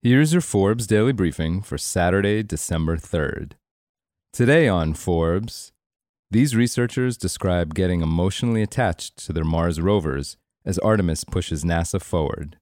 Here's your Forbes Daily Briefing for Saturday, December 3rd. Today on Forbes, these researchers describe getting emotionally attached to their Mars rovers as Artemis pushes NASA forward.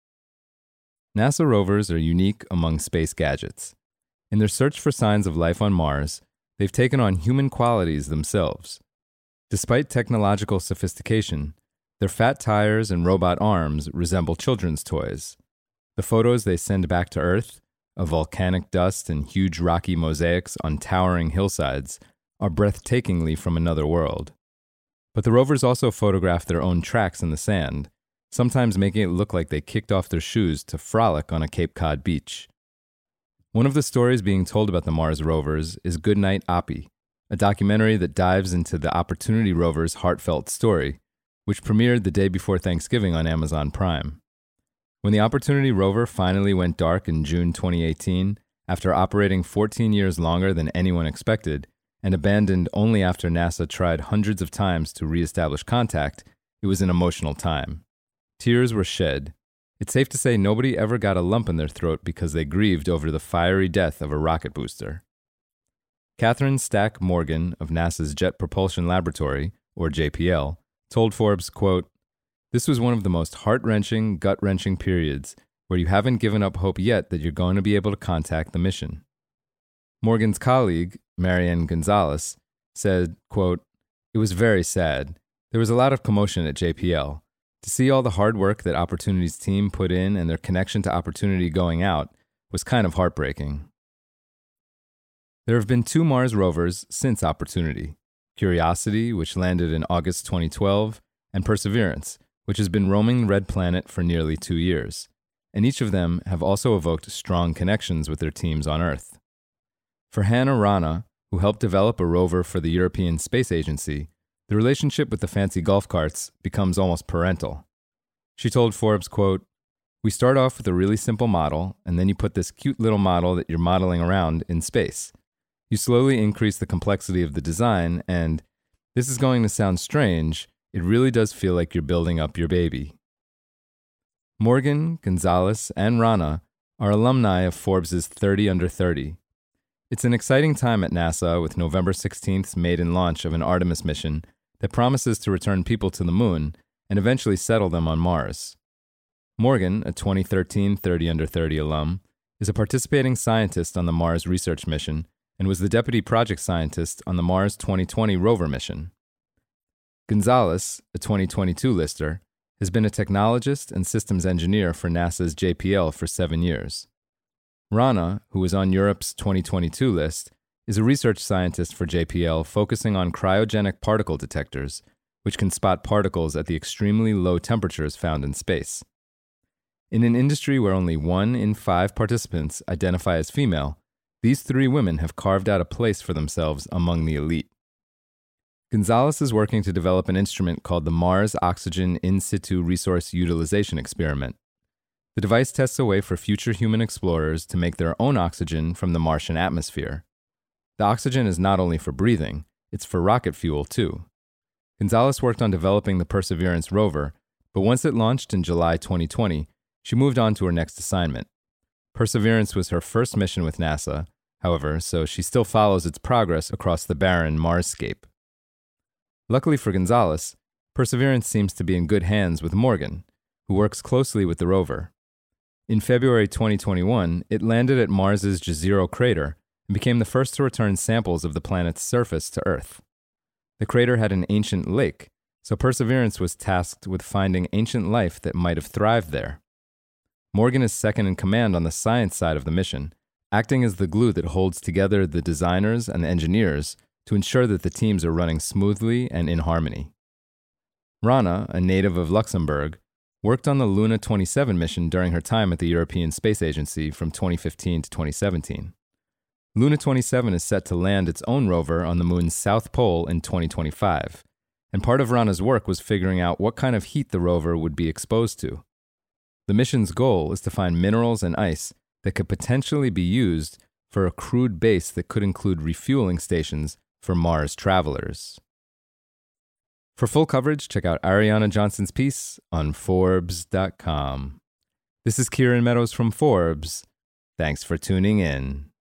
NASA rovers are unique among space gadgets. In their search for signs of life on Mars, they've taken on human qualities themselves. Despite technological sophistication, their fat tires and robot arms resemble children's toys. The photos they send back to Earth, of volcanic dust and huge rocky mosaics on towering hillsides, are breathtakingly from another world. But the rovers also photograph their own tracks in the sand, sometimes making it look like they kicked off their shoes to frolic on a Cape Cod beach. One of the stories being told about the Mars rovers is Goodnight Oppie, a documentary that dives into the Opportunity rover's heartfelt story, which premiered the day before Thanksgiving on Amazon Prime. When the Opportunity rover finally went dark in June 2018, after operating 14 years longer than anyone expected, and abandoned only after NASA tried hundreds of times to reestablish contact, it was an emotional time. Tears were shed. It's safe to say nobody ever got a lump in their throat because they grieved over the fiery death of a rocket booster. Catherine Stack Morgan of NASA's Jet Propulsion Laboratory, or JPL, told Forbes, quote, "This was one of the most heart-wrenching, gut-wrenching periods where you haven't given up hope yet that you're going to be able to contact the mission." Morgan's colleague, Marianne Gonzalez, said, quote, "It was very sad. There was a lot of commotion at JPL. To see all the hard work that Opportunity's team put in and their connection to Opportunity going out was kind of heartbreaking." There have been 2 Mars rovers since Opportunity: Curiosity, which landed in August 2012, and Perseverance, which has been roaming the Red Planet for nearly 2 years, and each of them have also evoked strong connections with their teams on Earth. For Hannah Rana, who helped develop a rover for the European Space Agency, the relationship with the fancy golf carts becomes almost parental. She told Forbes, quote, "We start off with a really simple model, and then you put this cute little model that you're modeling around in space. You slowly increase the complexity of the design, and, this is going to sound strange, it really does feel like you're building up your baby." Morgan, Gonzalez, and Rana are alumni of Forbes' 30 Under 30. It's an exciting time at NASA with November 16th's maiden launch of an Artemis mission that promises to return people to the moon and eventually settle them on Mars. Morgan, a 2013 30 Under 30 alum, is a participating scientist on the Mars research mission and was the deputy project scientist on the Mars 2020 rover mission. Gonzalez, a 2022 lister, has been a technologist and systems engineer for NASA's JPL for 7 years. Rana, who was on Europe's 2022 list, is a research scientist for JPL focusing on cryogenic particle detectors, which can spot particles at the extremely low temperatures found in space. In an industry where only 1 in 5 participants identify as female, these 3 women have carved out a place for themselves among the elite. Gonzalez is working to develop an instrument called the Mars Oxygen In Situ Resource Utilization Experiment. The device tests a way for future human explorers to make their own oxygen from the Martian atmosphere. The oxygen is not only for breathing, it's for rocket fuel too. Gonzalez worked on developing the Perseverance rover, but once it launched in July 2020, she moved on to her next assignment. Perseverance was her first mission with NASA, however, so she still follows its progress across the barren Marsscape. Luckily for Gonzalez, Perseverance seems to be in good hands with Morgan, who works closely with the rover. In February 2021, it landed at Mars's Jezero crater and became the first to return samples of the planet's surface to Earth. The crater had an ancient lake, so Perseverance was tasked with finding ancient life that might have thrived there. Morgan is second in command on the science side of the mission, acting as the glue that holds together the designers and the engineers to ensure that the teams are running smoothly and in harmony. Rana, a native of Luxembourg, worked on the Luna 27 mission during her time at the European Space Agency from 2015 to 2017. Luna 27 is set to land its own rover on the moon's south pole in 2025, and part of Rana's work was figuring out what kind of heat the rover would be exposed to. The mission's goal is to find minerals and ice that could potentially be used for a crewed base that could include refueling stations for Mars travelers. For full coverage, check out Ariana Johnson's piece on Forbes.com. This is Kieran Meadows from Forbes. Thanks for tuning in.